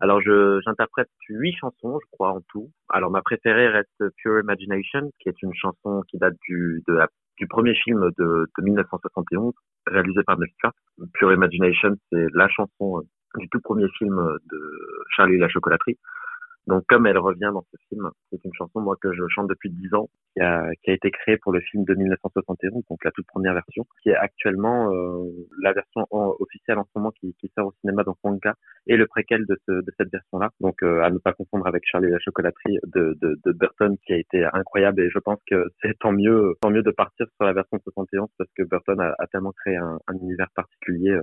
Alors, j'interprète 8 chansons, je crois, en tout. Alors, ma préférée reste Pure Imagination, qui est une chanson qui date du premier film de 1971, réalisé par Melchior. Pure Imagination, c'est la chanson du tout premier film de Charlie et la chocolaterie. Donc, comme elle revient dans ce film, c'est une chanson, moi, que je chante depuis 10 ans, qui a été créée pour le film de 1971, donc la toute première version, qui est actuellement la version officielle en ce moment qui sort au cinéma, donc manga, et le préquel de cette version-là. Donc, à ne pas confondre avec Charlie et la chocolaterie de Burton, qui a été incroyable, et je pense que c'est tant mieux de partir sur la version 71, parce que Burton a tellement créé un univers particulier